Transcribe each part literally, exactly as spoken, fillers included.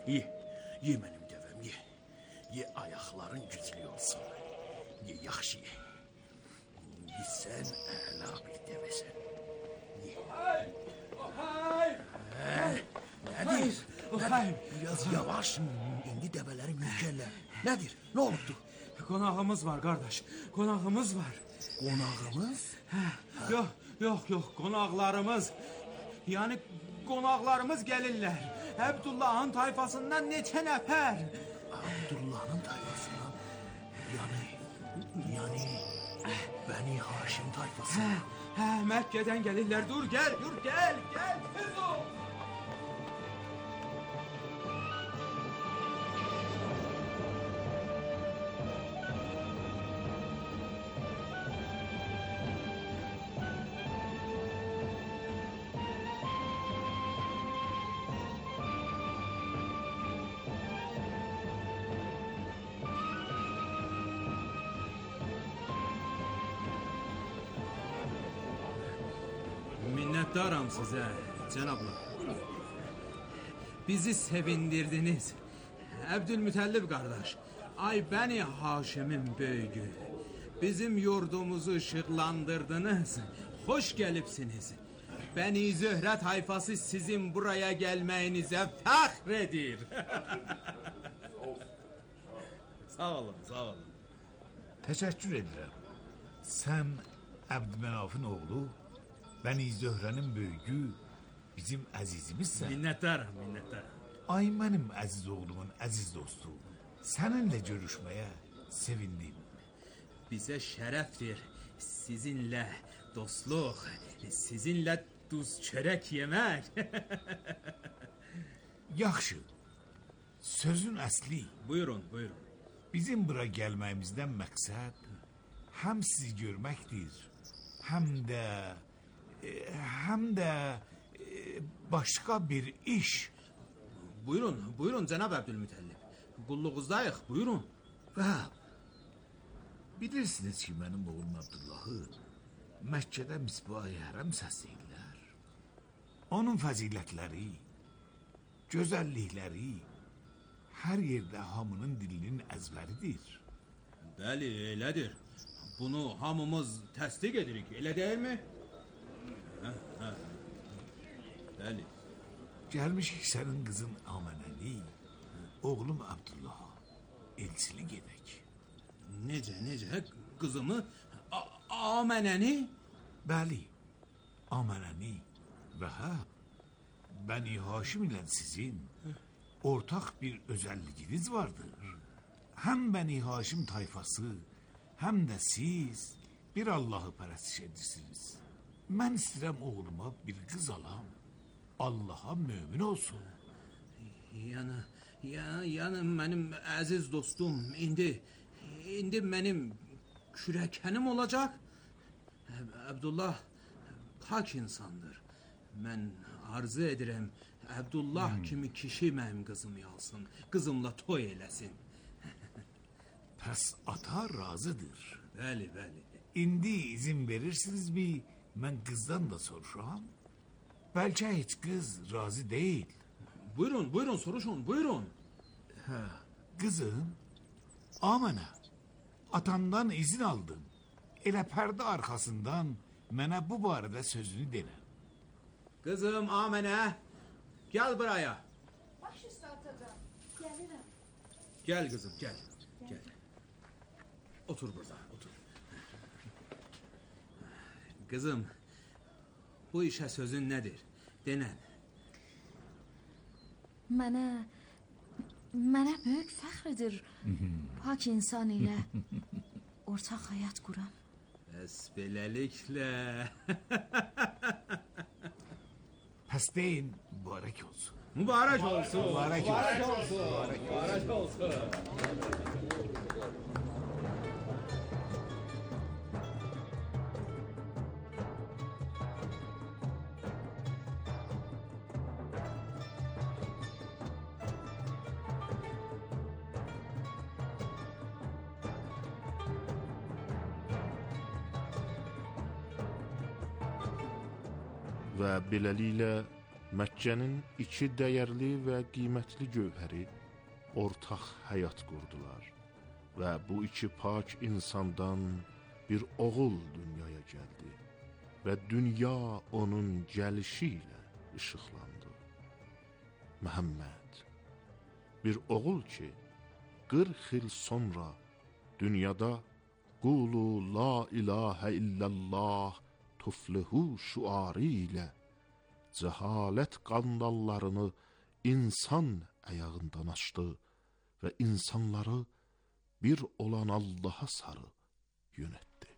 Ye, ye mənim dəvəm, ye. Ye, ayaqların güclü olsun. Ye, yaxşı ye. Ye, sən əla bir dəvəsən. Ye. Ohay! Hə, nədir? Nədir? Biraz yavaş. İndi dəvələri mülkərlər. Nədir? Nə olubdu? Qonağımız var, qardaş. Qonağımız var. Qonağımız? Hə, yox, yox, yox, qonaqlarımız. Yəni, qonaqlarımız gəlirlər. Əbdullahın tayfasından neçə nəfər. Abdullahın tayfasından? Yəni, yəni, Bəni Haşim tayfası. Hə, hə, Məkkədən gəlirlər. Dur, gəl, dur, gəl, gəl, tez ol. Minnətdaram sizə, cənablar. Bizi sevindirdiniz. Əbdülmütəllib qardaş, ay Bəni Haşimin böyüyü, bizim yurdumuzu işıqlandırdınız. Xoş gəlibsiniz. Bəni Zöhrə tayfası sizin buraya gəlməyinizə fəxr edir. Sağ olun, sağ olun. Təşəkkür edirəm. Sən Əbdülmənafın oğlu, Bəni Zöhrənin böyüyü, bizim əzizimizsən. Minnətdaram, minnətdaram. Ay mənim əziz oğlumun əziz dostu, səninlə görüşməyə sevindim. Bizə şərəfdir sizinlə dostluq, sizinlə duz çörək yemək. Yaxşı, sözün əsli. Buyurun, buyurun. Bizim bura gəlməyimizdən məqsəd həm sizi görməkdir, həm də, e, həm də e, başqa bir iş. Buyurun, buyurun cənab Əbdülmütəllib. Qulluğuzdayıq, buyurun. Və bilirsiniz ki, mənim oğlum Abdullahı Məkkədə misbah-ı hərəm səsləyirlər. Onun fəzilətləri, gözəllikləri hər yerdə hamının dilinin əzbəridir. Bəli, elədir. Bunu hamımız təsdiq edirik, elə deyilmi? Hə, hə. Bəli. Gəlmişik sənin qızın Amanəni, oğlum Abdullaha elçilik edək. Necə, necə? Qızımı Amanəni? Bəli, Amanəni və hə, Bəni Haşim ilə sizin ortaq bir özəlliğiniz vardır. Həm Bəni Haşim tayfası, həm də siz bir Allahı pərəstiş edirsiniz. Mən istəyirəm oğluma bir qız alam, Allaha mömin olsun. Yəni, yəni, yəni mənim əziz dostum, indi, indi mənim kürəkənim olacaq. Əbdullah pak insandır. Mən arzu edirəm, Əbdullah hmm. kimi kişi mənim qızımı alsın, qızımla toy eləsin. Pəs ata razıdır. Bəli, bəli. İndi izin verirsinizmi, mən qızdan da soruşam? Bəlkə heç qız razı deyil. Buyurun, buyurun, soruşun, buyurun. Hə, qızım, Amənə, atamdan izin aldım. Elə pərdə arxasından mənə bu barədə sözünü denəm. Qızım Amənə, gəl buraya. Baş üstə atadan, gəlirəm. Gəl qızım, gəl, gəl. Otur burada, otur. Qızım, bu işə sözün nədir? Denən. Mənə, mənə böyük fəxrdir pak insan ilə ortaq həyat quram. Bəs beləliklə... Pəs deyin, mübarək olsun. Mübarək olsun. Mübarək olsun. Mübarək olsun. Və beləliklə Məkkənin iki dəyərli və qiymətli gövhəri ortaq həyat qurdular və bu iki pak insandan bir oğul dünyaya gəldi və dünya onun gəlişi ilə işıqlandı. Məhəmməd, bir oğul ki, qırx il sonra dünyada qulu la ilahə illallah tuflihu şuarı ilə cəhalət qandallarını insan əyağından açdı və insanları bir olan Allaha sarı yönətdi.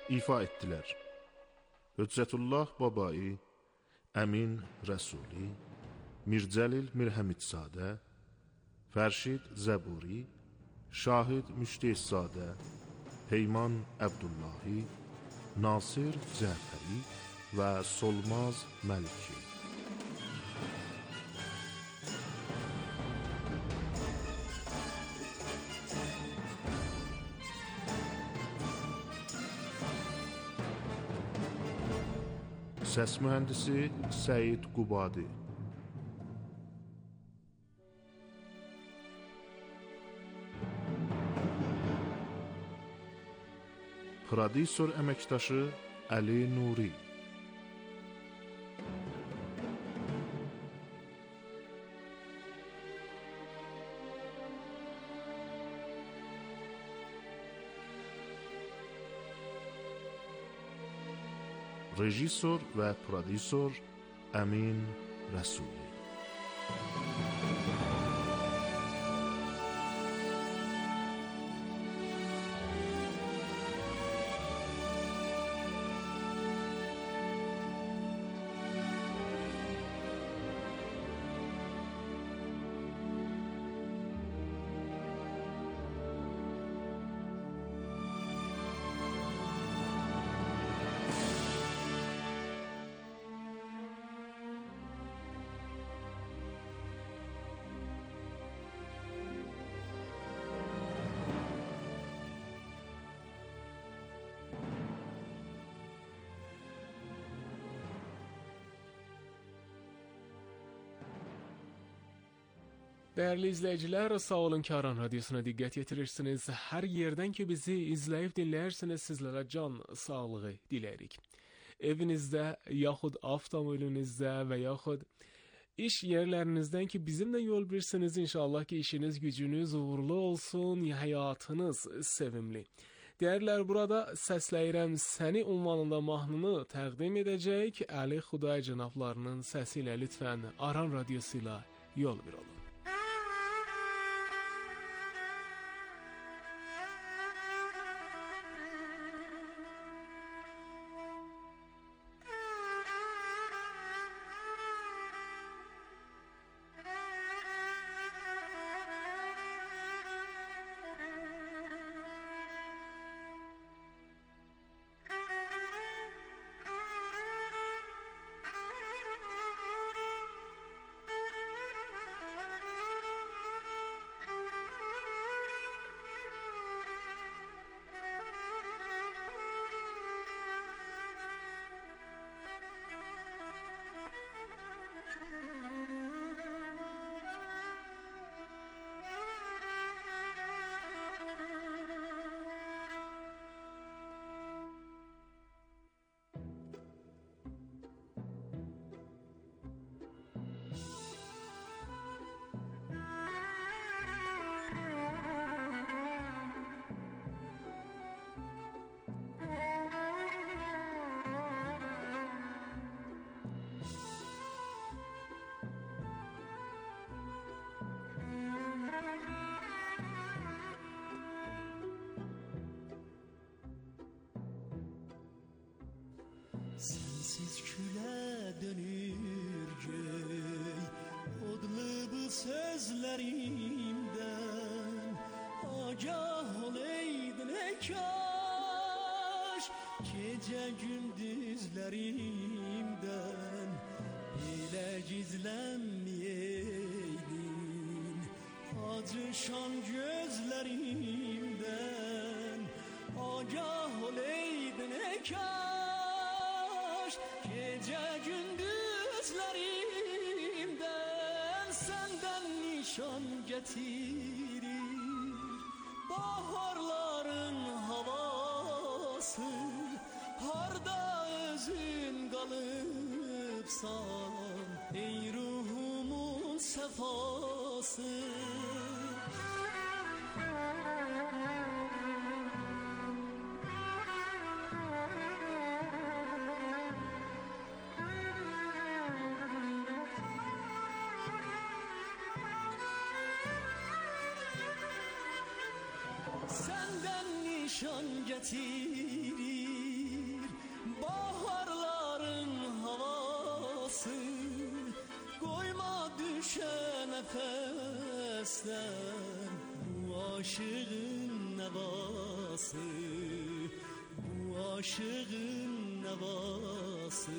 ifa etdilər. Hüccətullah Babai, Əmin Rəsuli, Mircəlil Mirhəmidzadə, Fərşid Zəburi, Şahid Müştehzadə, Peyman Əbdullahi, Nasir Cəfəri və Solmaz Məliki. Səs mühəndisi Səid Qubadi. Prodüser əməkdaşı Əli Nuri. Rejissor və prodüser Əmin Rəsuli. Değerli izleyiciler, sağ olun ki Aran Radyosu'na dikkat yetirirsiniz. Her yerden ki bizi izleyip dinlersiniz, sizlere can sağlığı dilerik. Evinizde, yaxud avtomobilinizde ve yaxud iş yerlerinizden ki bizimle yol birsiniz. İnşallah ki işiniz gücünüz uğurlu olsun, hayatınız sevimli. Değerler, burada Səsləyirəm Səni unvanında mahnını təqdim edəcək Əli Xuday cənablarının səsiyle lütfen Aran Radyosuyla yol bir olun. Sensiz küle dönür göy, odlu bu sözlerimden. Agah oleydin ey kaş, gece gündüzlerimden. Bile gizlenmeyeydin, acışan gözlerimden. Agah oleydin ey kaş, gece gündüzlerimden. Senden nişan getirir baharların havası. Harda özün kalıpsan ey ruhumun sefası. Senden nişan getirir nefesten bu aşığın nevası, bu aşığın nevası.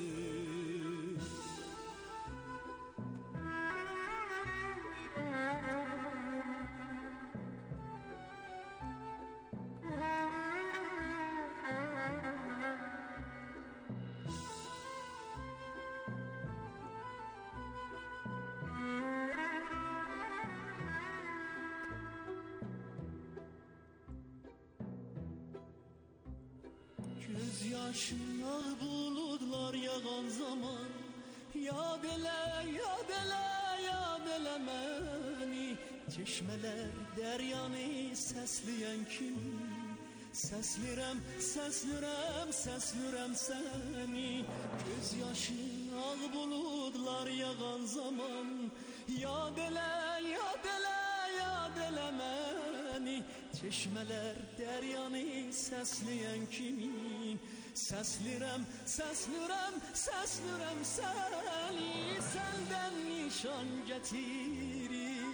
Göz yaşına bulutlar yağan zaman, yad ele, yad ele, yad ele məni. Çeşmeler deryanı sesleyen kim? Seslirem, seslirem, seslirem seni. Göz yaşına bulutlar yağan zaman, yad ele, yad ele, yad ele məni. Çeşmeler deryanı sesleyen kimin? Seslirem, seslirem, seslirem seni. Senden nişan getirir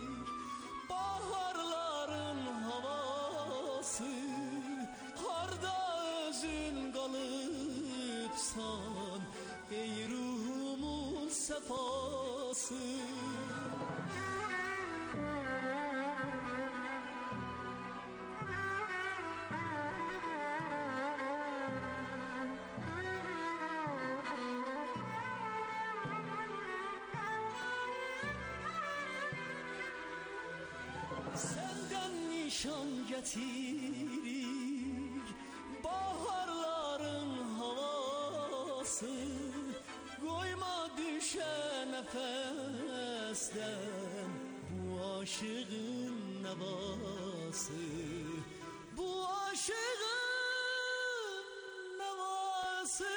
baharların havası. Harda özün kalıpsan ey ruhumun sefası. Senden nişan getirir baharların havası. Koyma düşe nefesten bu aşığın nevası, bu aşığın nevası.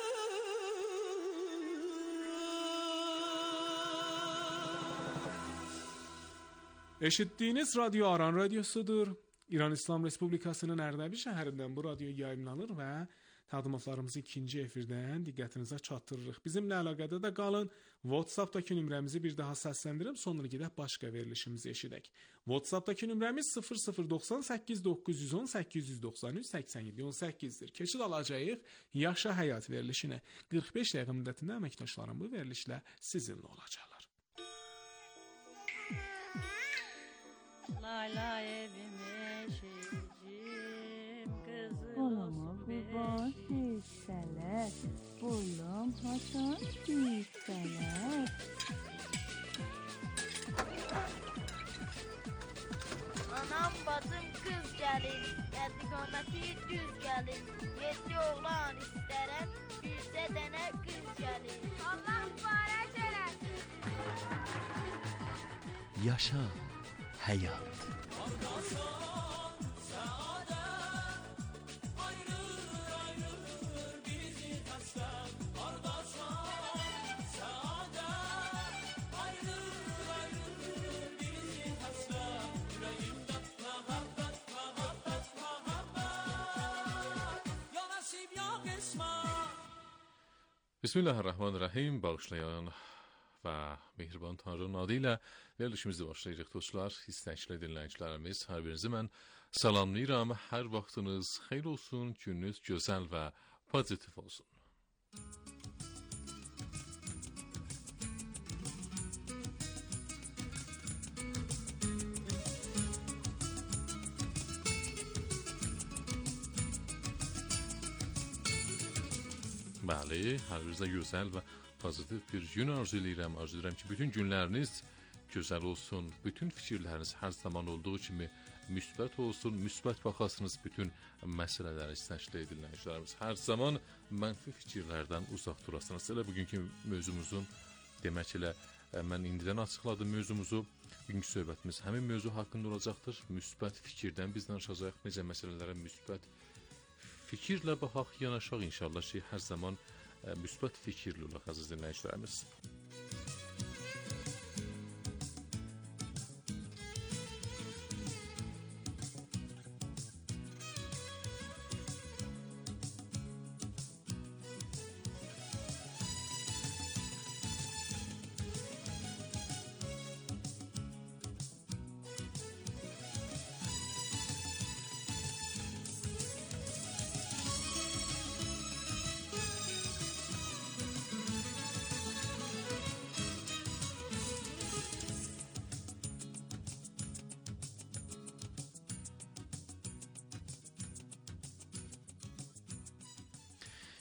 Eşittiğiniz radyo Aran Radyosudur. İran İslam Respublikasının Ərdəbil şəhərindən bu radyo yayımlanır və təqdimatlarımızı ikinci efirdən diqqətinizə çatdırırıq. Bizimlə əlaqədə də qalın. WhatsApp-dakı nömrəmizi bir daha səsləndirib, sonra gedək başqa verilişimizi eşidək. WhatsApp-dakı nömrəmiz sıfır sıfır doxsan səkkiz doqquz yüz on səkkiz yüz doxsan üç səksən yeddi on səkkizdir. Keçid alacağıq Yaşa Həyat verilişinə. qırx beş dəqiqə müddətində əməkdaşlarım bu verilişlə sizinlə olacaqlar. Layla evime şeycim kızım Olama kurban düşseler, oğlum Hasan düşseler. Anam bacım kız gelin, yedikameti düz gelin. Yedi oğlan isterem, yüzde dene kız gelin. Allah mübarek eylesin. Yaşa Hayat. Bismillahirrahmanirrahim. Bağışlayan və mehriban Tanrı adı ilə verilişimizi başlayırıq dostlar. İstəkli dinləyicilərimiz, hər birinizi mən salamlayıram. Hər vaxtınız xeyir olsun, gününüz gözəl və pozitiv olsun. Bəli, hər birinizə gözəl və pozitiv bir gün arzu edirəm. Arzu edirəm ki, bütün günləriniz gözəl olsun. Bütün fikirləriniz hər zaman olduğu kimi müsbət olsun. Müsbət baxasınız bütün məsələləri istəkli dinləyicilərimiz. Hər zaman mənfi fikirlərdən uzaq durasınız. Elə bugünkü mövzumuzun demək elə mən indidən açıqladım mövzumuzu. Bugünkü söhbətimiz həmin mövzu haqqında olacaqdır. Müsbət fikirdən biz danışacağıq. Necə məsələlərə müsbət fikirlə baxaq, yanaşaq inşallah ki, hər zaman ə, müsbət fikirli olaq əziz dinləyicilərimiz.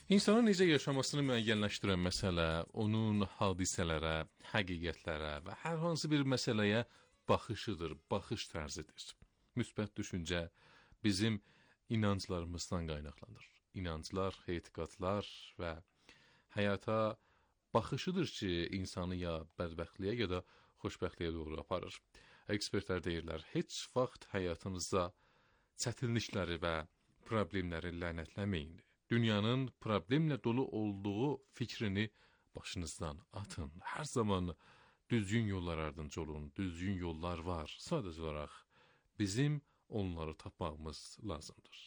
İnsanın necə yaşamasını müəyyənləşdirən məsələ, onun hadisələrə, həqiqətlərə və hər hansı bir məsələyə baxışıdır, baxış tərzidir. Müsbət düşüncə bizim inanclarımızdan qaynaqlanır. İnanclar, etiqadlar və həyata baxışıdır ki, insanı ya bədbəxtliyə ya da xoşbəxtliyə doğru aparır. Ekspertlər deyirlər, heç vaxt həyatınızda çətinlikləri və problemləri lənətləməyin. Dünyanın problemlə dolu olduğu fikrini başınızdan atın. Hər zaman düzgün yollar ardınca olun. Düzgün yollar var. Sadəcə olaraq bizim onları tapmağımız lazımdır.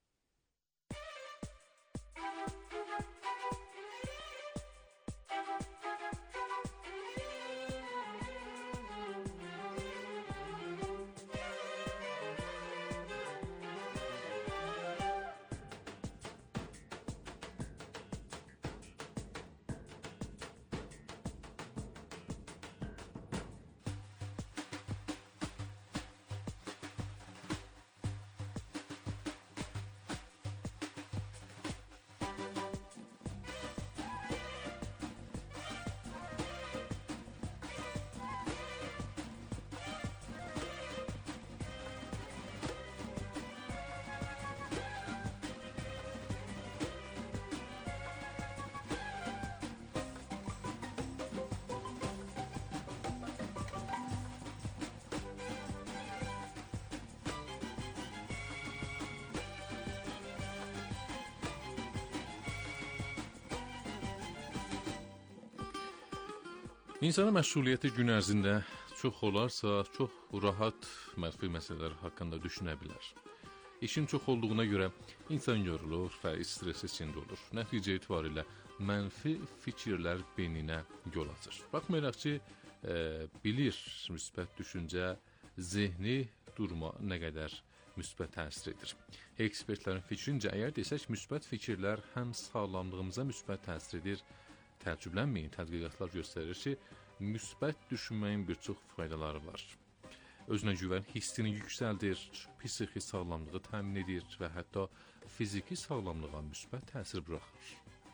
İnsana məşğuliyyəti gün ərzində çox olarsa, çox rahat mənfi məsələlər haqqında düşünə bilər. İşin çox olduğuna görə insan yorulur və stres içində olur. Nəticə etibarilə mənfi fikirlər beyninə yol açır. Baxmayaraq ki, e, bilir müsbət düşüncə zehni durma nə qədər müsbət təsir edir. Ekspertlərin fikrincə, əgər desək müsbət fikirlər həm sağlamlığımıza müsbət təsir edir, təəccüblənməyin, tədqiqatlar göstərir ki, müsbət düşünməyin bir çox faydaları var. Özünə güvən hissini yüksəldir, psixi sağlamlığı təmin edir və hətta fiziki sağlamlığa müsbət təsir buraxır.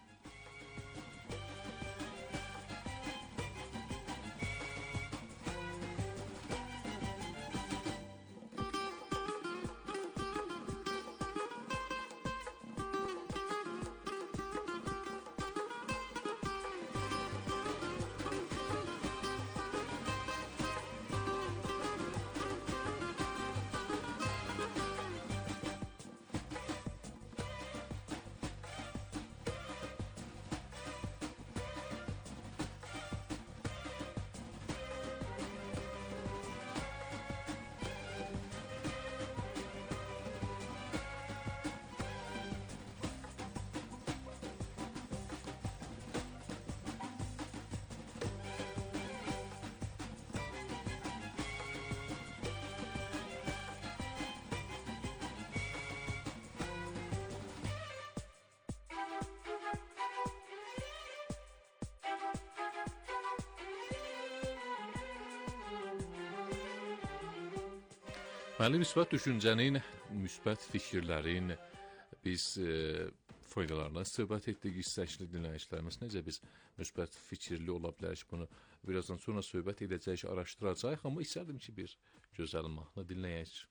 Deməli, müsbət düşüncənin, müsbət fikirlərin biz e, faydalarına söhbət etdik. İstəkli dinləyicilərimiz necə biz müsbət fikirli ola bilərik, bunu birazdan sonra söhbət edəcək, araşdıracaq. Amma istərdim ki, bir gözəl mahnı dinləyək.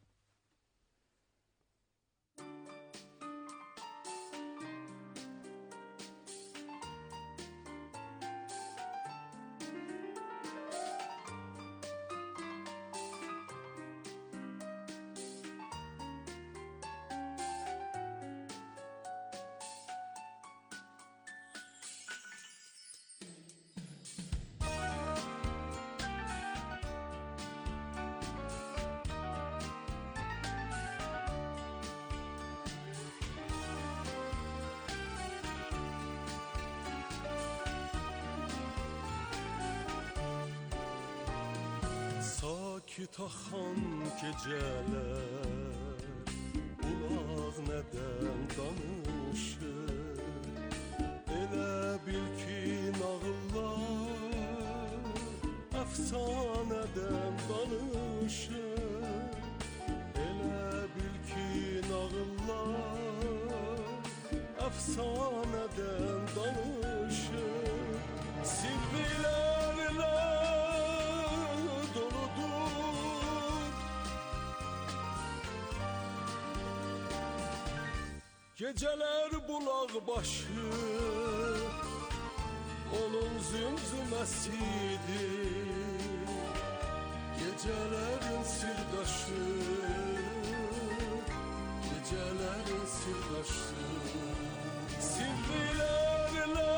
Sakitaxan gecələr ulaq nədən danışır, elə bil ki nağıllar əfsanədən danışır, elə bil ki nağıllar əfsanədən Geceler bulaq başı onun zümzüməsidir. Gecelerin sirdaşı, gecelerin sirdaşı, sirrilerle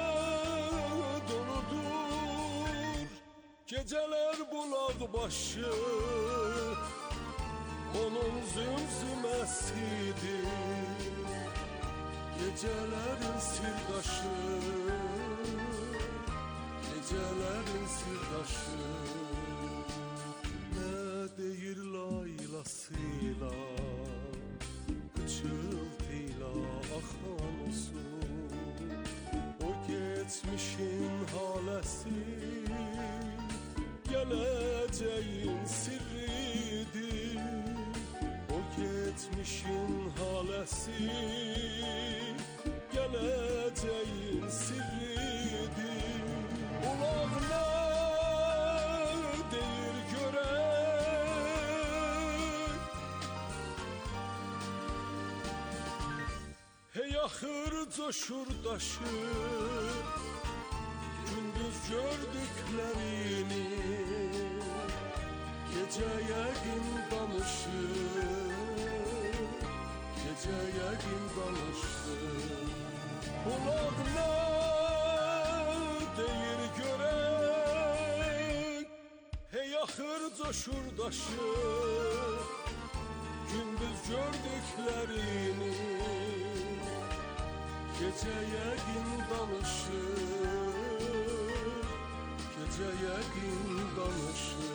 doludur. Geceler bulaq başı onun zümzüməsidir. Gecelerin sirdaşı, gecelerin sirdaşı. Ne deyir laylasıyla, kıçıltıyla axan su. O geçmişin halesi, geleceğin sirridir. O geçmişin halesi, geleceğin sirridir. Ulaq ne deyir görək, hey axır coşur daşır, gündüz gördüklerini, gece yəqin danışır, gece yəqin danışır. Ulaq ne deyir görək, hey axır coşur daşır, gündüz gördüklerini, gece yəqin danışır, gece yəqin danışır.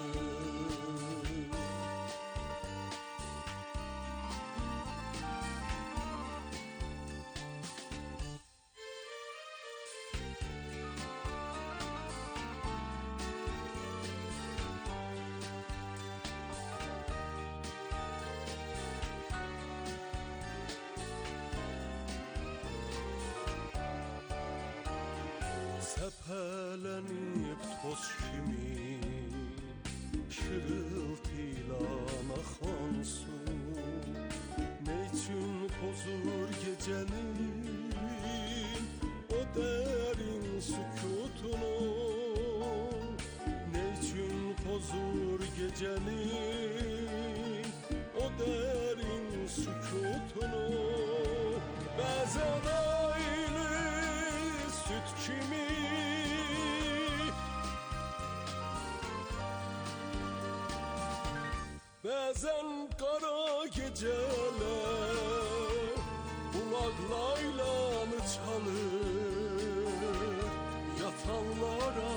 Səpələnib toz kimi, şırıltıyla axan su. Ne üçün pozur gecenin o derin sükutunu? Ne üçün pozur gecenin o derin sükutunu? Bəzən aylı süt kimi, bəzən qara geceler ulaq laylanı çalır. Yatanlara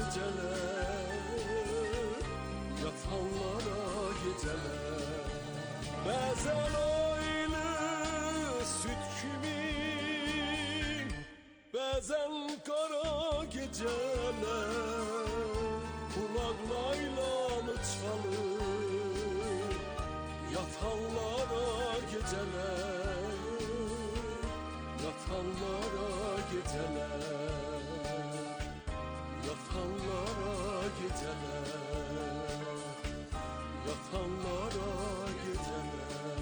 geceler, yatanlara geceler. Bəzən aylı süt kimi, bəzən qara geceler ulaq laylanı çalır. Yatanlara geceler, yatanlara geceler, yatanlara geceler, yatanlara geceler.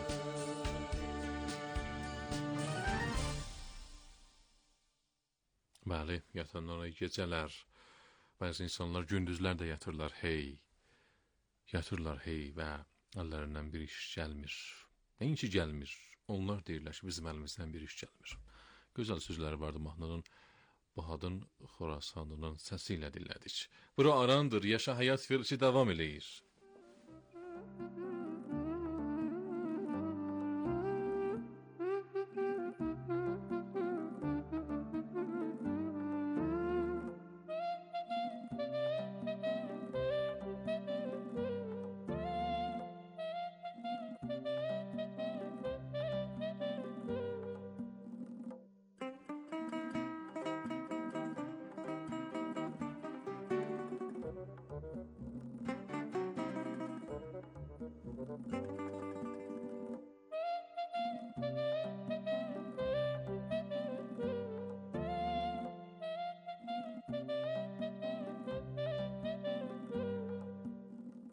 Bəli, yatanlara geceler. Bazı insanlar gündüzler de yatırlar hey. Yatırlar hey ve əllərindən bir iş gəlmir. Nəinki gəlmir, onlar deyirlər ki, bizim əlimizdən bir iş gəlmir. Gözəl sözləri vardı mahnının Bahadın Xorasanının səsi ilə dinlədik. Bura arandır, yaşa həyat verilişi davam eləyir.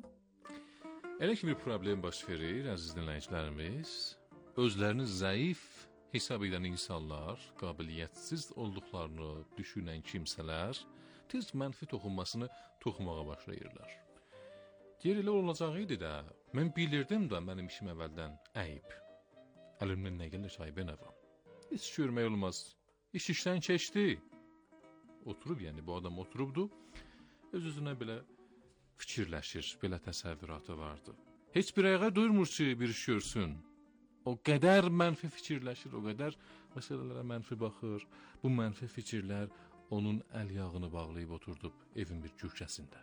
Elə ki bir problem baş verir, əziz dinləyicilərimiz, özlərini zəif hesab edən insanlar, qabiliyyətsiz olduqlarını düşünən kimsələr tez mənfi toxunmasını toxumağa başlayırlar. Deyir, elə olacağı idi də, mən bilirdim də mənim işim əvvəldən əyib. Əlimdən nə gəlir ayıbə nə var? Heç görmək olmaz. İş işdən keçdi. Oturub, yəni bu adam oturubdu, öz-özünə belə fikirləşir, belə təsəvvüratı vardı. Heç bir ayağa duymur ki, bir iş görsün. O qədər mənfi fikirləşir, o qədər məsələlərə mənfi baxır. Bu mənfi fikirlər onun əl yağını bağlayıb oturdub evin bir köşəsində.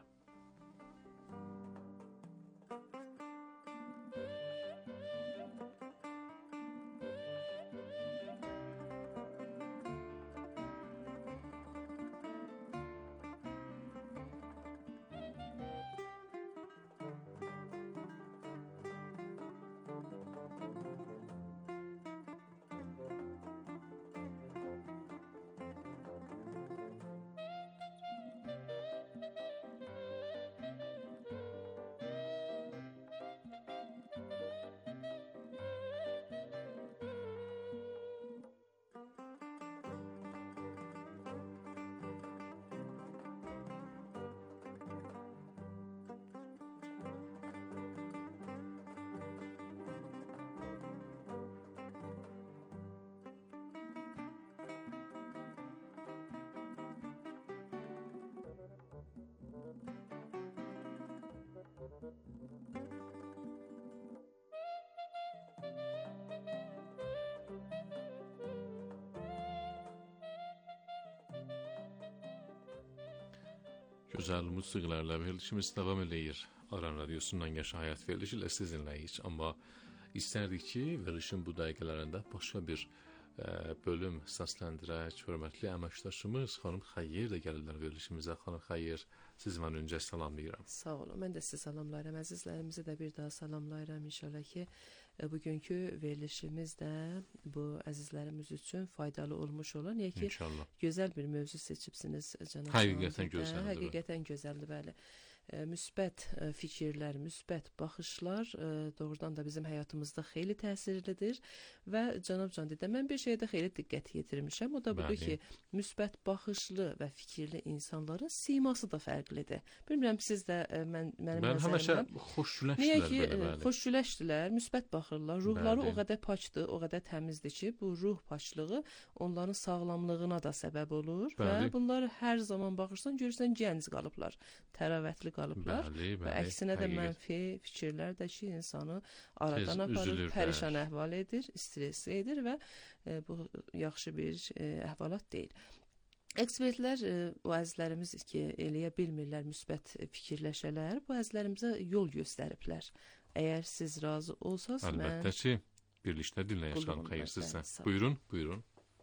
Gözəl musiqilərlə verilişimiz davam eləyir. Aran Radiosundan Yaşa Həyat verilişi ilə sizinləyik. Amma istərdik ki, verilişin bu dəqiqələrində başqa bir e, bölüm səsləndirək. Hörmətli əməkdaşımız xanım Xeyir də gəlirlər verilişimizə. Xanım Xeyir, sizi mən öncə salamlayıram. Sağ olun, mən də sizi salamlayıram. Əzizlərimizi də bir daha salamlayıram. İnşallah ki, bugünkü verilişimiz də bu əzizlərimiz üçün faydalı olmuş olur. Niyə ki, İnşallah. Gözəl bir mövzu seçibsiniz. Cənab Həqiqətən gözəldir. Həqiqətən gözəldir, bəli. E, müsbət e, fikirlər, müsbət baxışlar e, doğrudan da bizim həyatımızda xeyli təsirlidir və cənab Can dedə, mən bir şeyə də xeyli diqqət yetirmişəm. O da budur ki, müsbət baxışlı və fikirli insanların siması da fərqlidir. Bilmirəm, siz də e, mən, mənim mən həmişə xoşgüləşdilər. Niyə ki, belə, bəli. Xoşgüləşdilər, müsbət baxırlar, ruhları Bəli. o qədər paçdır, o qədər təmizdir ki, bu ruh paçlığı onların sağlamlığına da səbəb olur. Bəli. Və bunları hər zaman baxırsan, görürsən gənc qalıblar, təravətli qalıblar. Bəli, bəli, və əksinə də həqiqət. mənfi fikirlər də ki, insanı aradan aparır, üzülürlər. pərişan əhval edir, stresli edir və e, bu yaxşı bir e, əhvalat deyil. Ekspertlər, e, o əzizlərimiz ki, eləyə bilmirlər müsbət fikirləşələr, bu əzizlərimizə yol göstəriblər. Əgər siz razı olsaz, mən... Əlbəttə ki, birlikdə dinləyək xanım Xeyir sizə. Buyurun, buyurun.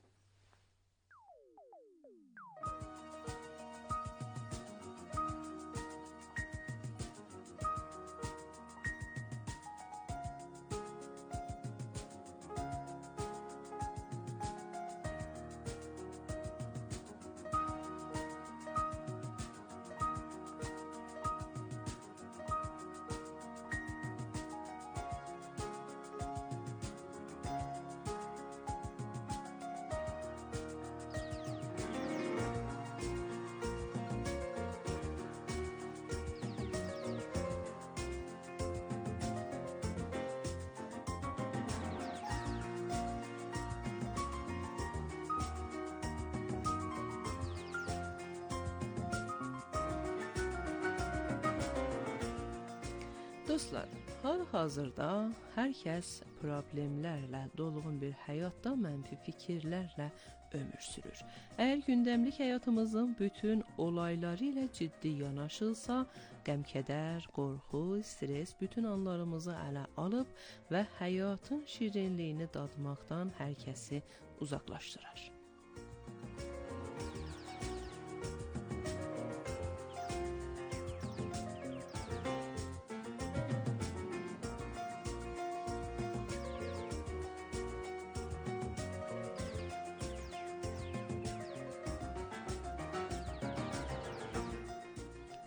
Dostlar, hal-hazırda hər kəs problemlərlə dolğun bir həyatda mənfi fikirlərlə ömür sürür. Əgər gündəmlik həyatımızın bütün olayları ilə ciddi yanaşılsa, qəm-kədər, qorxu, stres bütün anlarımızı ələ alıb və həyatın şirinliyini dadmaqdan hər kəsi uzaqlaşdırır.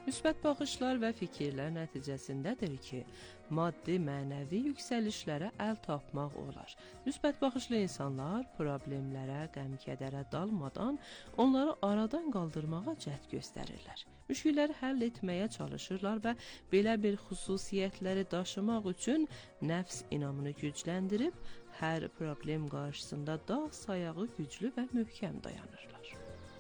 Müsbət baxışlar və fikirlər nəticəsindədir ki, maddi, mənəvi yüksəlişlərə əl tapmaq olar. Müsbət baxışlı insanlar problemlərə, qəm-kədərə dalmadan onları aradan qaldırmağa cəhd göstərirlər. Müşkilləri həll etməyə çalışırlar və belə bir xüsusiyyətləri daşımaq üçün nəfs inamını gücləndirib, hər problem qarşısında dağ sayağı güclü və möhkəm dayanırlar.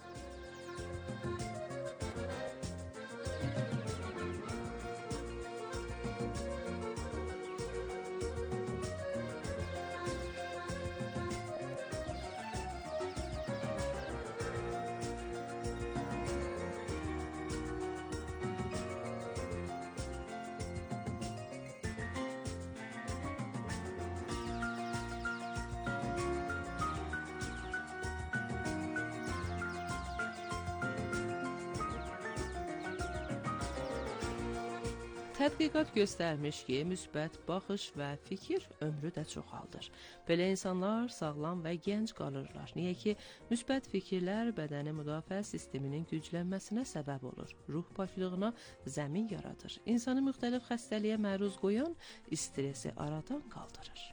Tədqiqat göstərmiş ki, müsbət baxış və fikir ömrü də çoxaldır. Belə insanlar sağlam və gənc qalırlar. Niyə ki, müsbət fikirlər bədəni müdafiə sisteminin güclənməsinə səbəb olur. Ruh paklığına zəmin yaradır. İnsanı müxtəlif xəstəliyə məruz qoyan stresi aradan qaldırır.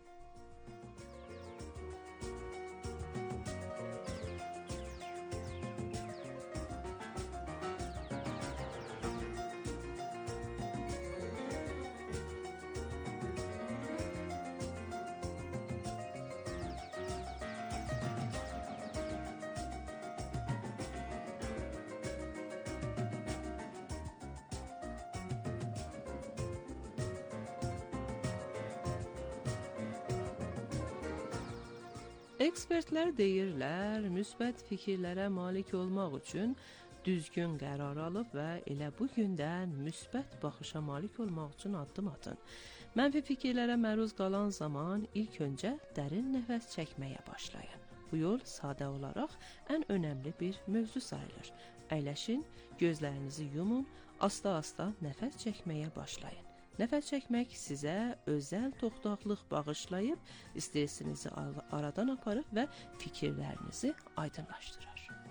Ekspertlər deyirlər, müsbət fikirlərə malik olmaq üçün düzgün qərar alıb və elə bu gündən müsbət baxışa malik olmaq üçün addım atın. Mənfi fikirlərə məruz qalan zaman ilk öncə dərin nəfəs çəkməyə başlayın. Bu yol sadə olaraq ən önəmli bir mövzu sayılır. Əyləşin, gözlərinizi yumun, asta-asta nəfəs çəkməyə başlayın. Nəfəs çəkmək sizə özəl toxtaqlıq bağışlayıb, stresinizi aradan aparır və fikirlərinizi aydınlaşdırır.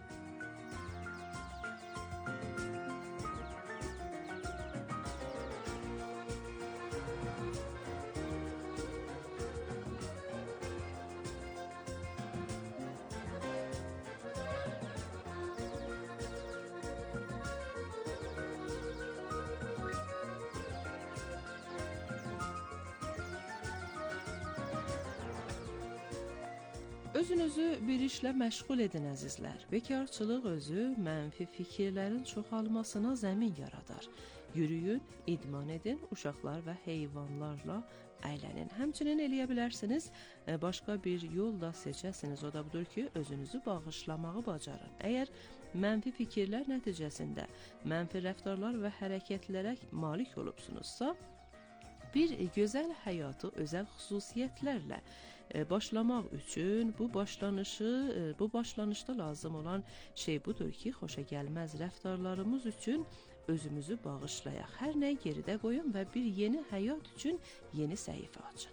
Özünüzü bir işlə məşğul edin, əzizlər. Bekarçılıq özü mənfi fikirlərin çoxalmasına zəmin yaradar. Yürüyün, idman edin, uşaqlar və heyvanlarla əylənin. Həmçinin eləyə bilərsiniz, başqa bir yol da seçəsiniz. O da budur ki, özünüzü bağışlamağı bacarın. Əgər mənfi fikirlər nəticəsində mənfi rəftarlar və hərəkətlərə malik olubsunuzsa, bir gözəl həyatı özəl xüsusiyyətlərlə başlamaq üçün bu başlanışı, bu başlanışda lazım olan şey budur ki, xoşagəlməz rəftarlarımız üçün özümüzü bağışlayaq. Hər nəyi geridə qoyun və bir yeni həyat üçün yeni səhifə açın.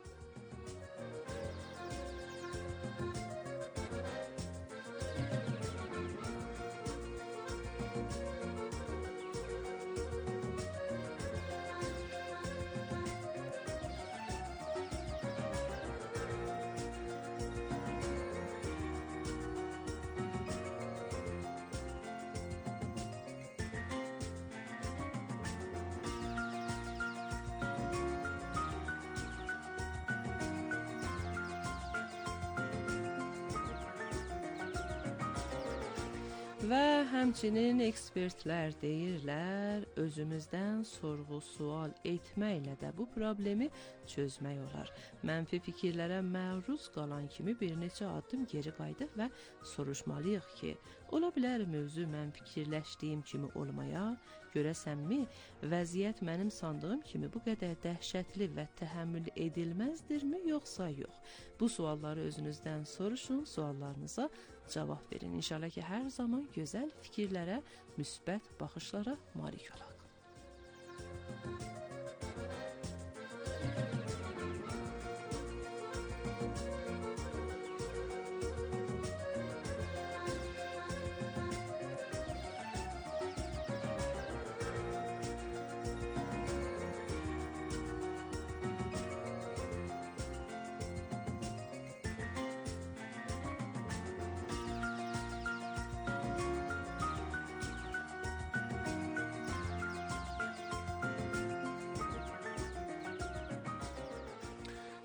Və həmçinin ekspertlər deyirlər, özümüzdən sorğu-sual etməklə də bu problemi çözmək olar. Mənfi fikirlərə məruz qalan kimi bir neçə addım geri qayıdıb və soruşmalıyıq ki, ola bilər mövzu mən fikirləşdiyim kimi olmaya, görəsənmi, vəziyyət mənim sandığım kimi bu qədər dəhşətli və təhəmmül edilməzdirmi, yoxsa yox? Bu sualları özünüzdən soruşun, suallarınıza cavab verin. İnşallah ki, hər zaman gözəl fikirlərə, müsbət baxışlara malik olaq.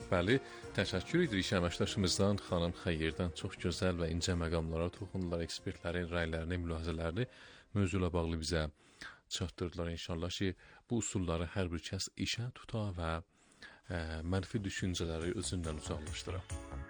Bəli, təşəkkür edirik əməkdaşımızdan xanım Xəyyirdən. Çox gözəl və incə məqamlara toxundular, ekspertlərin rəylərini, mülahizələrini mövzuyla bağlı bizə çatdırdılar. İnşallah ki, bu usulları hər bir kəs işə tuta və ə, mənfi düşüncələri özündən uzaqlaşdıra.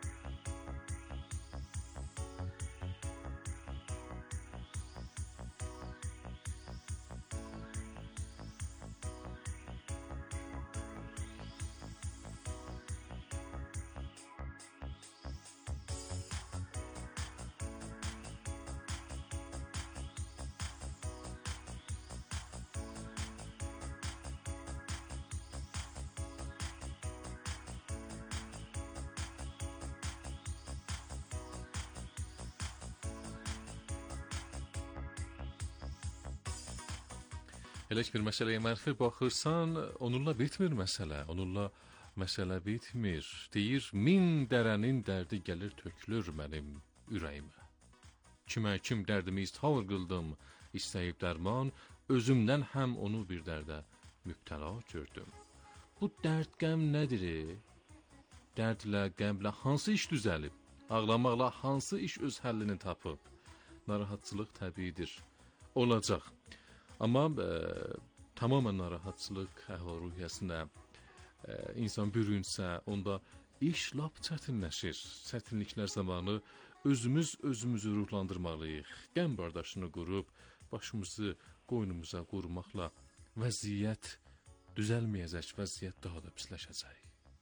Elə ki bir məsələyə mənfi baxırsan, onunla bitmir məsələ, onunla məsələ bitmir. Deyir, min dərənin dərdi gəlir tökülür mənim ürəyimə. Kimə kim dərdimi izhar qıldım, istəyib dərman, özümdən həm onu bir dərdə mübtəla gördüm. Bu dərd qəm nədir? Dərdlə, qəmlə hansı iş düzəlib? Ağlamaqla hansı iş öz həllini tapıb? Narahatçılıq təbiidir, olacaq. Amma e, tamamen narahatçılıq əhval-ruhiyyəsinə e, insan bürünsə, onda iş lap çətinləşir. Çətinliklər zamanı özümüz özümüzü ruhlandırmalıyıq. Qəm bardaşını qurub, başımızı qoynumuza qurmaqla vəziyyət düzəlməyəcək, vəziyyət daha da pisləşəcək.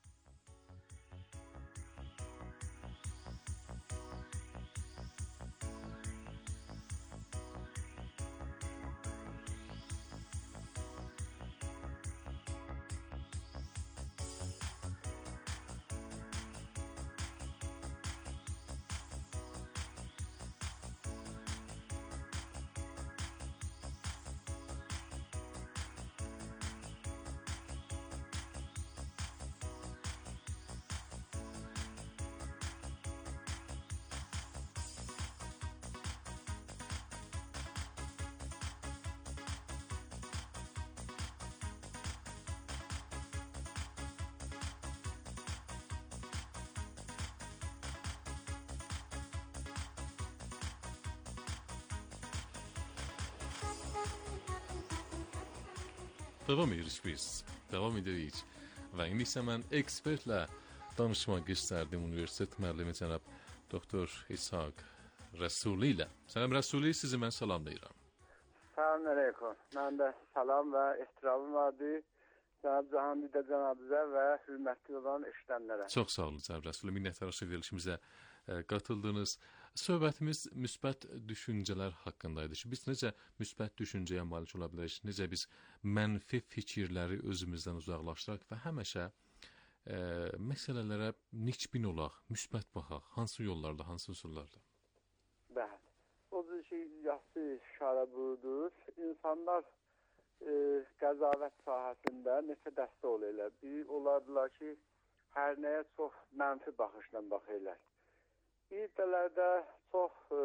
Davam edirik biz, davam edirik. Və indi isə mən ekspertlə danışmaq istərdim universitet müəllimi cənab doktor İshaq Rəsuli ilə. Salam Rəsuli, sizi mən salamlayıram. Salam əleykum. Mən də salam və ehtiramım vardır. Cənab Cahandidə cənabizə və hürmətli olan eşidənlərə. Çox sağ olun cənab Rəsuli, minnətdarlıq verilişimizə ə, qatıldınız. Söhbətimiz müsbət düşüncələr haqqındaydı ki, biz necə müsbət düşüncəyə malik ola bilərik, necə biz mənfi fikirləri özümüzdən uzaqlaşdıraq və həmişə e, məsələlərə nikbin olaq, müsbət baxaq, hansı yollarda, hansı üsullarda? Bəli, o bir şey yaxşı işarə buyurdur. İnsanlar e, qəzavət sahəsində neçə dəstə olaylar. Bir olardılar ki, hər nəyə çox mənfi baxışla baxırlar. Bir dələrdə çox e,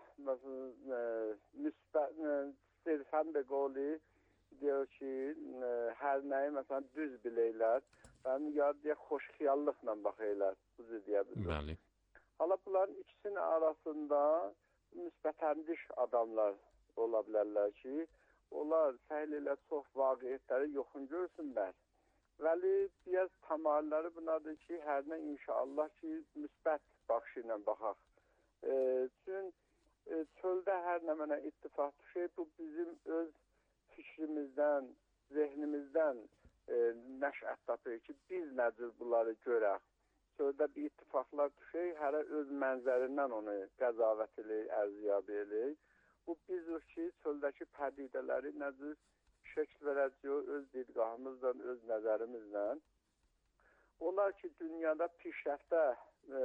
e, müsbət, e, sirfən də qoli deyir ki, e, hər nəyi məsələn düz biləylər və ya deyə xoşxiyallıqla baxırlar, bu cür deyə bilir. Bəli. Hala bunların ikisinin arasında müsbətəndiş adamlar ola bilərlər ki, onlar səhl ilə çox vaqiətləri yoxun görsünlər. Vəli biraz tamarları bunadır ki, hər nə inşallah ki, müsbət baxışı ilə baxaq. E, çünki e, çöldə hər nə mənə ittifaq düşür, bu bizim öz fikrimizdən, zehnimizdən e, nəşət tapır ki, biz nədir bunları görək. Çöldə bir ittifaqlar düşür, hərə öz mənzərindən onu qəzavət eləyir, ərziyab eləyir. Bu bizik ki, çöldəki pədidələri nədir şəkil verəcək öz didgahımızla, öz nəzərimizlə. Onlar ki, dünyada pişrəftə e,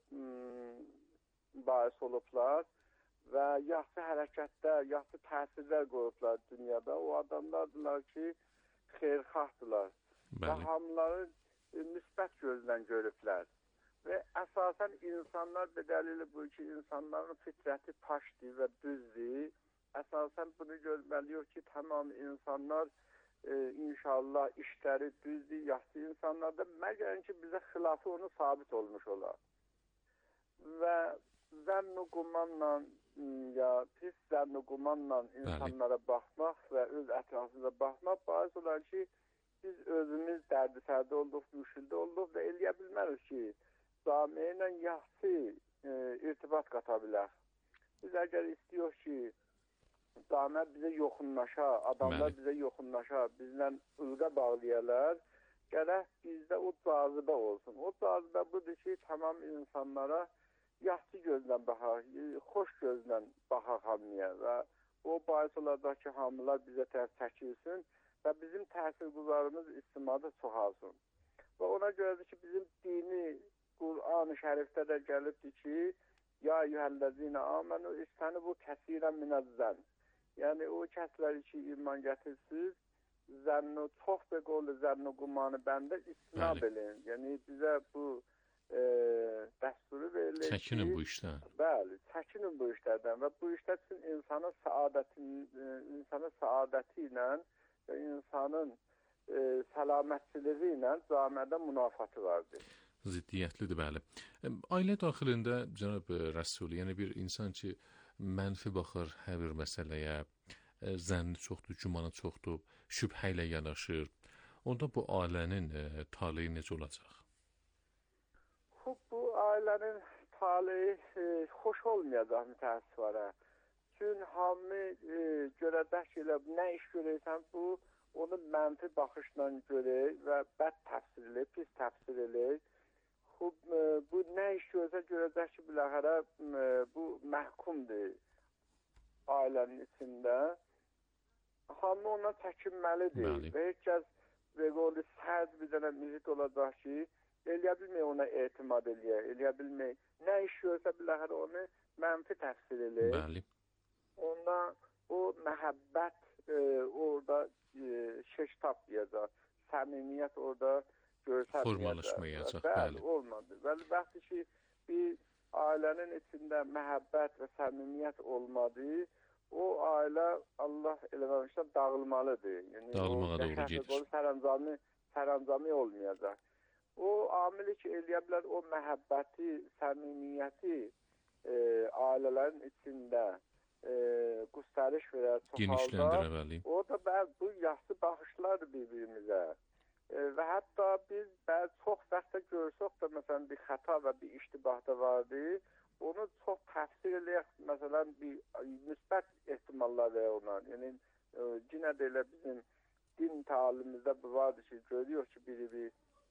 bahis olublar və yaxşı hərəkətdə, yaxşı təsirlər qoyublar dünyada. O adamlardırlar ki, xeyrxahdırlar. Və hamıları e, müsbət gözdən görüblər. Və əsasən insanlar bedəlilə bu ki, insanların fitrəti paşdır və düzdür. Əsasən bunu görməliyik ki, tamam insanlar e, inşallah işləri düzdür, yaxşı insanlardır. Məgər ki, bizə xilafı onu sabit olmuş olar. Və zənn-u qumanla ya pis zənn-u qumanla insanlara baxmaq və öz ətrafımıza baxmaq bazı olar ki, biz özümüz dərdi-sərdə olduq, müşkildə olduq və eləyə bilmərik ki, camiə ilə yaxşı e, irtibat qata bilər. Biz əgər istiyoruz ki, camiə bizə yoxunlaşa, adamlar Bəli. bizə yoxunlaşa, bizlə ılqa bağlayalar, gərək bizdə o cazibə olsun. O cazibə budur ki, tamam insanlara yaxşı gözlə baxaq, xoş gözlə baxaq hamıya və o bahis olacaq ki, hamılar bizə tərəf çəkilsin və bizim təsirgüzarımız istimada çoxalsın. Və ona görədir ki, bizim dini Qur'an-ı Şərifdə də gəlibdir ki, ya eyyuhəl-ləzîne âmenû istənibu kəsirən minəz-zənn. Yəni o kəslər ki, iman gətirsiz, zənnu çox və qolu zənnu qumanı bəndə istinab edin. Yəni bizə bu e, dəsturu verilir ki, çəkinin bu işdən. Bəli, çəkinin bu işlərdən və bu işlər üçün insanın səadətin, e, insanın səadəti ilə və insanın e, səlamətçiliyi ilə camiədə münafatı vardır. Ziddiyyətlidir, bəli. Ailə daxilində cənab Rəsul, yəni bir insan ki, mənfi baxır hər bir məsələyə, zənni çoxdur, gümanı çoxdur, şübhə ilə yanaşır. Onda bu ailənin e, taleyi necə olacaq? Bu ailənin taleyi e, xoş olmayacaq mütəəssiflərə. Çünki hamı e, görəcək ki, nə iş görürsən, bu onu mənfi baxışla görür və bəd təfsir edir, pis təfsir edir. Bu, bu nə iş görsə görəcək ki, bilahara bu məhkumdur ailənin içində. Hamı ona çəkinməlidir Bəli. və heç kəs və sərt bir dənə mühit olacaq ki, eləyə bilmək ona etimad eləyək, eləyə bilmək. Nə iş görsə bilahara onu mənfi təfsir eləyir. Bəli. Ondan o məhəbbət e, orada e, şeş tapmayacaq, səmimiyyət orada formalaşmayacaq. Bəli, olmadı. Bəli, bəxti ki, bir ailənin içində məhəbbət və səmimiyyət olmadı, o ailə Allah eləməmişdən dağılmalıdır. Yəni, Dağılmağa doğru gedir. Sərəncamı, sərəncamı olmayacaq. O amili ki, eləyə bilər o məhəbbəti, səmimiyyəti e, ailələrin içində e, qüstəriş verər, genişləndirə. O da bəli, bu yaxşı baxışlardır bir-birimizə. E, və hətta biz bəzi çox vaxtda görsək də, məsələn, bir xəta və bir iştibahda vardı, onu çox təfsir eləyək, məsələn, bir müsbət ehtimallar və ona. Yəni, e, yenə də elə bizim din talimimizdə bu vardır ki, görüyor ki, biri bir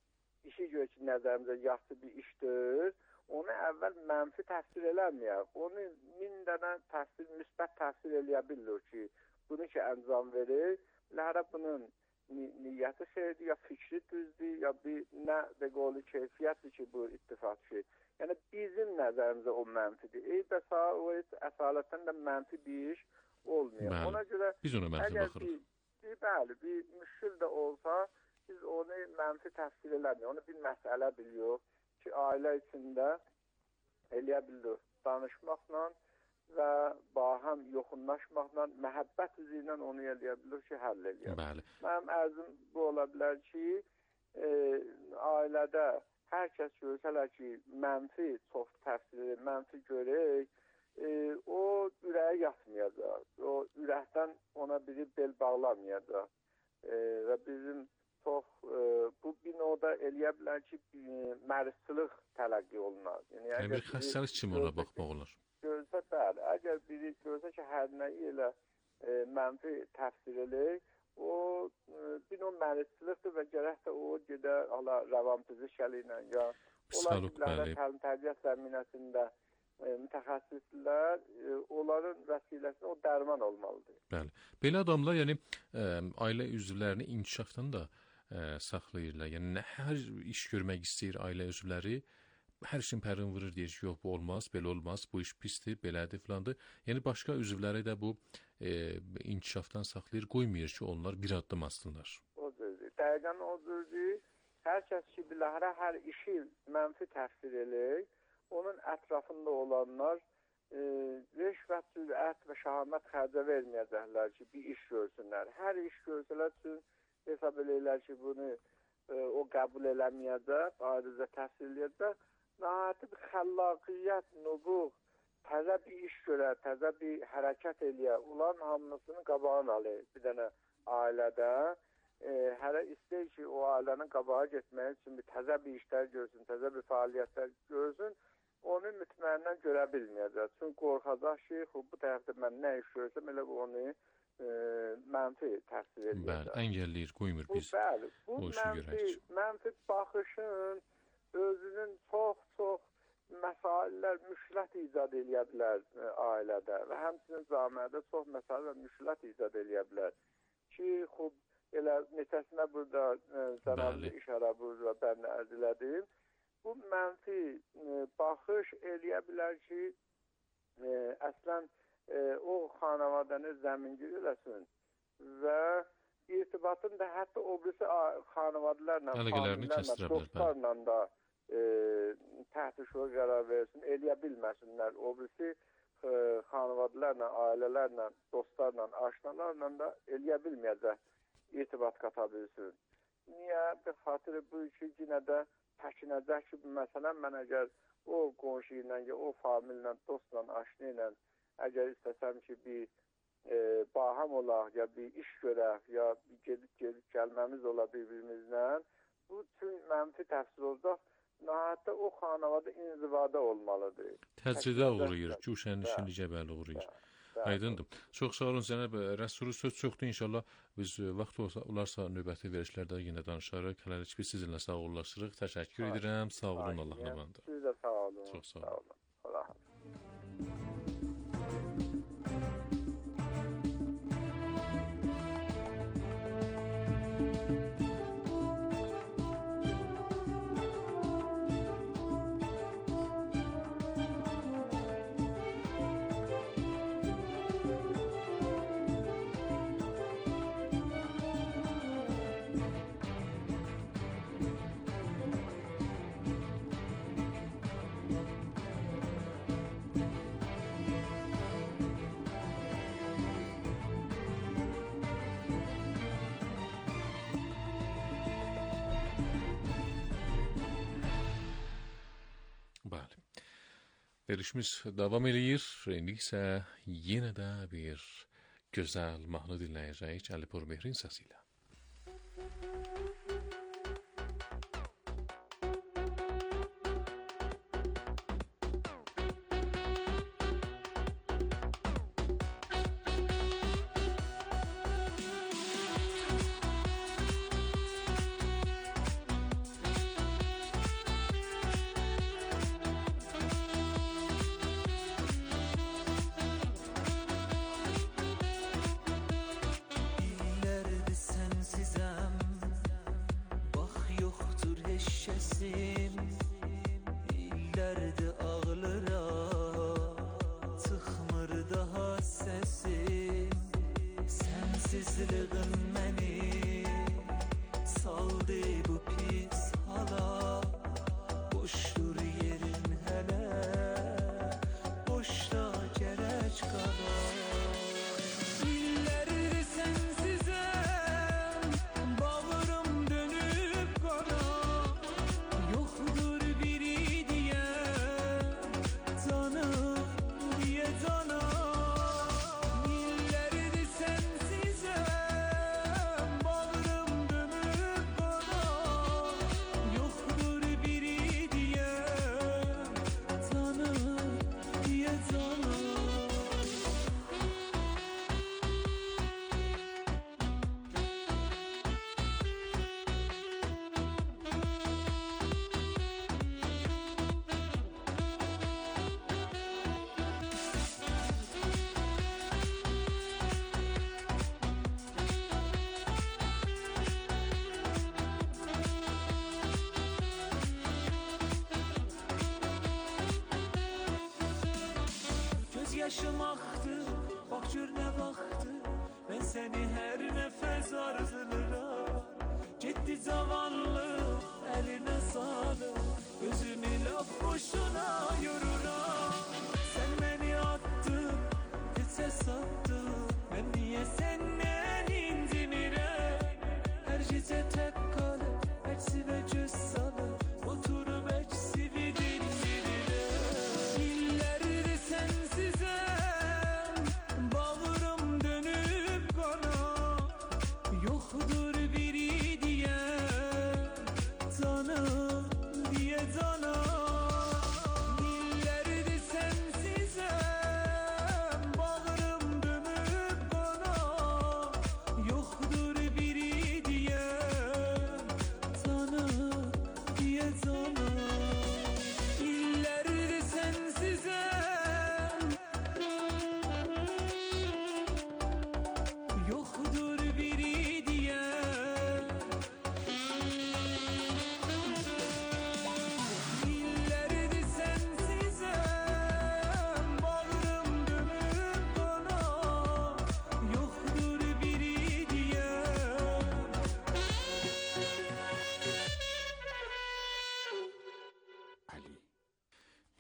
işi gör ki, nəzərimizə yaxşı bir işdir, onu əvvəl mənfi təfsir eləməyək. Onu min dənə təfsir, müsbət təfsir eləyə bilir ki, bunu ki, əncam verir, ləhərə bunun niyyəti xeyirdir, ya fikri düzdür, ya bir nə və qolu keyfiyyətdir ki, bu ittifaq şey. Yəni, bizim nəzərimizə o mənfidir. Ey bəsa, o əsalətən də mənfi bir iş olmuyor. Bəli, ona görə, biz ona mənfi baxırıq. Bir, bir, bəli, bir müşkül də olsa, biz onu mənfi təfsir eləmiyor. Onu bir məsələ biliyor ki, ailə içində eləyə bilir danışmaqla və bahəm yoxunlaşmaqla, məhəbbət üzü ilə onu eləyə bilir ki, həll eləyə. Bəli. Mənim ərzim bu ola bilər ki, e, ailədə hər kəs görsələr ki, mənfi çox təfsiri, mənfi görək, e, o ürəyə yatmayacaq. O ürəkdən ona biri bel bağlamayacaq. E, və bizim çox, e, bu binoda eləyə bilər ki, mərisçilik tələqqi olunar. Yəni, yəni bir xəstəlik kimi ona baxmaq olar. Görsə, bəli, əgər biri görsə ki, hər nəyi elə e, mənfi təfsir eləyir, o e, bir o mərisçilikdir və gərək də o gedə rəvan fizikəli ilə ya onlar ki, təlim-tərbiyyət zəminəsində e, mütəxəssislər, e, onların vəsiləsinə o dərman olmalıdır. Bəli. Belə adamlar, yəni ə, ailə üzvlərini inkişafdan da ə, saxlayırlar. Yəni hər iş görmək istəyir ailə üzvləri, hər işin pərin vurur, deyir ki, yox, bu olmaz, belə olmaz, bu iş pisdir, belədir, filandır. Yəni, başqa üzvləri də bu e, inkişafdan saxlayır, qoymuyor ki, onlar bir addım atsınlar. O cüzdür. Dəqiqən o cüzdür. Hər kəs ki, bilahərə hər işi mənfi təfsir eləyir, onun ətrafında olanlar e, rəşvət, cürət və şahamət xərcə verməyəcəklər ki, bir iş görsünlər. Hər iş görsələr üçün hesab eləyirlər ki, bunu e, o qəbul eləməyəcək, ayrıca təhsil eləyəcək. Nəhayət bir xəllaqiyyət, nubuq, təzə bir iş görə, təzə bir hərəkət eləyə, onların hamısının qabağını alır bir dənə ailədə. E, hərə istəyir ki, o ailənin qabağa getmək üçün bir təzə bir işlər görsün, təzə bir fəaliyyətlər görsün, onu mütməyindən görə bilməyəcək. Çünki qorxacaq ki, bu tərəfdə mən nə iş görsəm, elə onu e, mənfi təsir edir. Bəli, əngəlləyir, qoymur biz bu, bəli, bu o işi görək. Mənfi baxışın özünün çox-çox məsaillər, müşkilət icad eləyə bilər e, ailədə və həmçinin camiədə çox məsələ və müşkilət icad eləyə bilər ki, xub, elə neçəsinə burada e, zənəli işarə burada mən ərz elədim. Bu mənfi e, baxış eləyə bilər ki, e, əslən e, o xanavadəni zəmingir eləsin və irtibatın da hətta o birisi xanavadlarla, famililərlə, dostlarla da e, təhti şuur qərar versin, eləyə bilməsinlər. O birisi e, xanavadlarla, ailələrlə, dostlarla, aşnalarla da eləyə bilməyəcək irtibat qata bilsin. Niyə? Bir xatırı bu ki, yenə də təkinəcək ki, məsələn, mən əgər o qonşu ilə, o famillə, dostla, aşna ilə əgər istəsəm ki, bir e, baham olaq, ya bir iş görək, ya bir gedib-gedib gəlməmiz ola bir-birimizlə, bu tüm mənfi təfsir olacaq. Nəhayətdə o xanavada inzivada olmalıdır. Təcridə uğrayır, cuşənişinlicə bəli uğrayır. Aydındır. Çox sağ olun Zənəb. Rəsuru söz çoxdur inşallah. Biz vaxt olarsa növbəti verişlərdə yenə danışarıq. Hələlik biz sizinlə sağollaşırıq. Təşəkkür edirəm. Sağ olun, Allah nəmandır. Siz də sağ olun. Çox sağ olun. Allah. Verişimiz davam eləyir. İndi isə yenə də bir gözəl mahnı dinləyəcəyik Əli Purmehrin səsi ilə. Yaşım aktı, bak gör ne vaxtı. Ben seni her nefes arzularım. Ciddi zavallı, eline sağlık. Gözümü laf boşuna yoruram. Sen beni attın, hiçe sattın. Ben niye senden incinirem? Her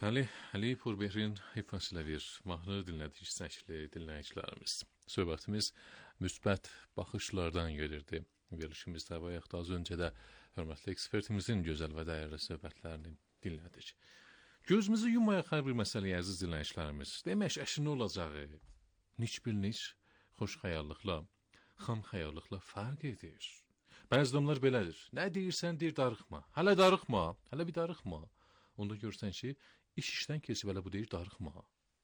Bəli, Ali Purbehrin ifasıyla bir mahnı dinlədik səsli dinləyicilərimiz. Söhbətimiz müsbət baxışlardan gedirdi. Verilişimizdə və yaxud az öncə də hörmətli ekspertimizin gözəl və dəyərli söhbətlərini dinlədik. Gözümüzü yummayaq hər bir məsələyə əziz dinləyicilərimiz. Demək əşin olacağı, niç bir niç xoş xəyallıqla, xam xəyallıqla fərq edir. Bəzi adamlar belədir. Nə deyirsən deyir darıxma. Hələ darıxma, hələ bir darıxma. Onda görsən ki, iş işdən keçib hələ bu deyir darıxma.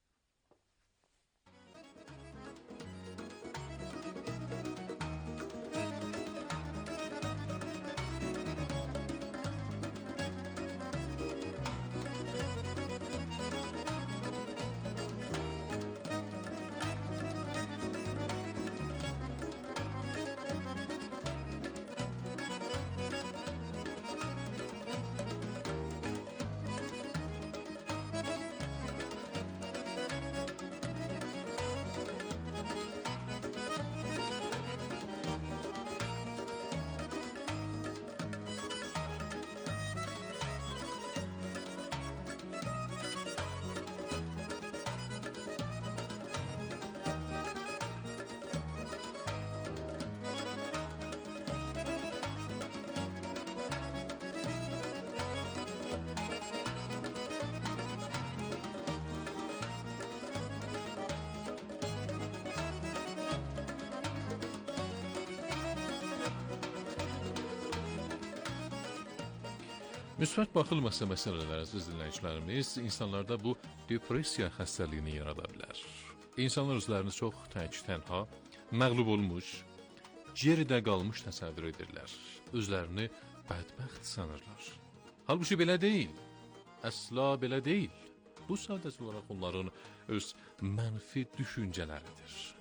Müsbət baxılmasa məsələlər, əziz dinləyicilərimiz, insanlarda bu depressiya xəstəliyini yarada bilər. İnsanlar özlərini çox tək, tənha, məğlub olmuş, geridə qalmış təsəvvür edirlər. Özlərini bədbəxt sanırlar. Halbuki belə deyil, əsla belə deyil. Bu sadəcə olaraq onların öz mənfi düşüncələridir.